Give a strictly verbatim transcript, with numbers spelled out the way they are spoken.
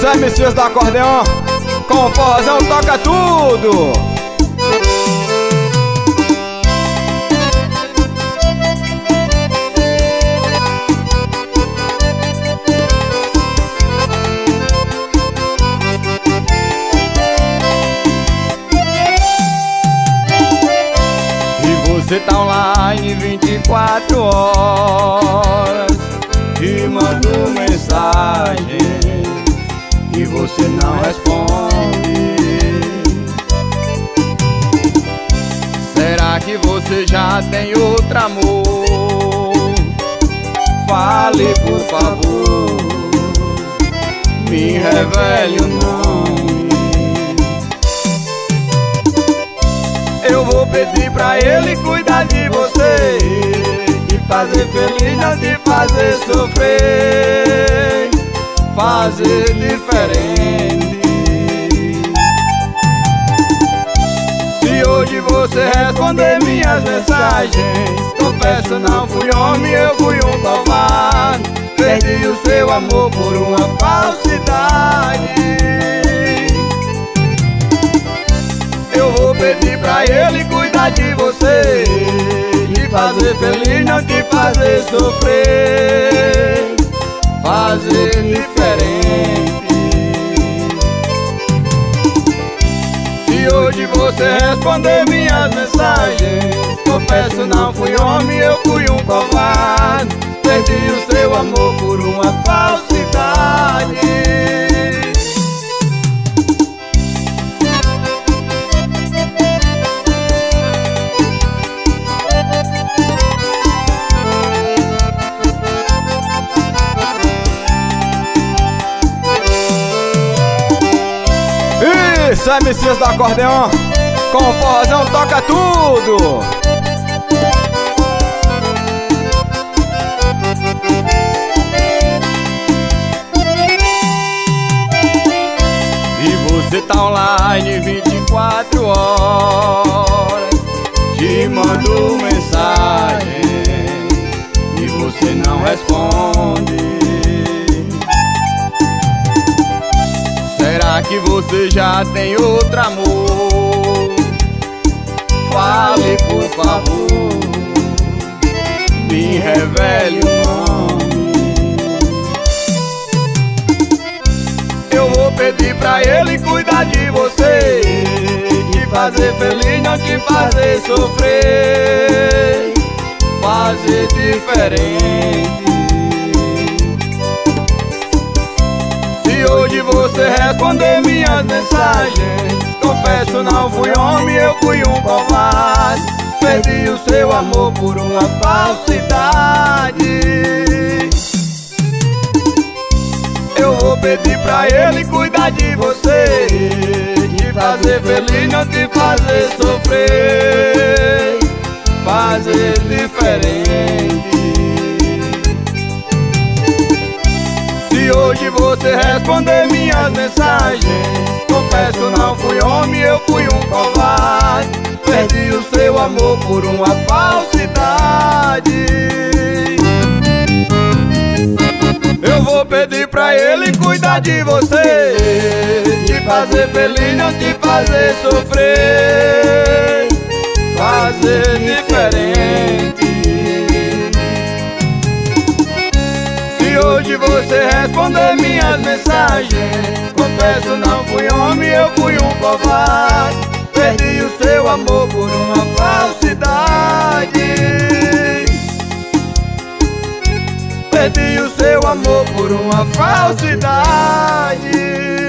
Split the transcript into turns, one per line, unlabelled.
M Cs do acordeão, com o forrozão toca tudo.
Você tá online vinte e quatro horas e mando mensagem e você não responde. Será que você já tem outro amor? Fale, por favor, me revele o nome. Eu vou pedir pra ele cuidar de você, te fazer feliz, não te fazer sofrer, fazer diferente. Se hoje você responder minhas mensagens, confesso, não fui homem, eu fui um covarde. Perdi o seu amor por uma falsidade. Eu vou pedir pra ele cuidar de você, te fazer feliz, não te fazer sofrer, fazer diferente. Se hoje você responder minhas mensagens, confesso, não fui homem, eu fui um covarde. Perdi o seu amor por uma falsidade.
Isso, M Cs do acordeão, com o forrozão toca tudo.
E você tá online vinte e quatro horas, te mando mensagem e você não responde. Será que você já tem outro amor? Fale, por favor, me revele o nome. Eu vou pedir pra ele cuidar de você, te fazer feliz, não te fazer sofrer, fazer diferente. Se hoje você responder minhas mensagens, confesso, não fui homem, eu fui um covarde. Perdi o seu amor por uma falsidade. Eu vou pedir pra ele cuidar de você, te fazer feliz, não te fazer sofrer, fazer diferente. Se hoje você responder minhas mensagens, confesso, não fui homem, eu fui um covarde. Perdi o seu amor por uma falsidade. Eu vou pedir pra ele cuidar de você, te fazer feliz, não te fazer sofrer, fazer diferente. Se hoje você responder minhas mensagens, confesso, não fui homem, eu fui um covarde. Perdi o seu amor por uma falsidade. Perdi o seu amor por uma falsidade.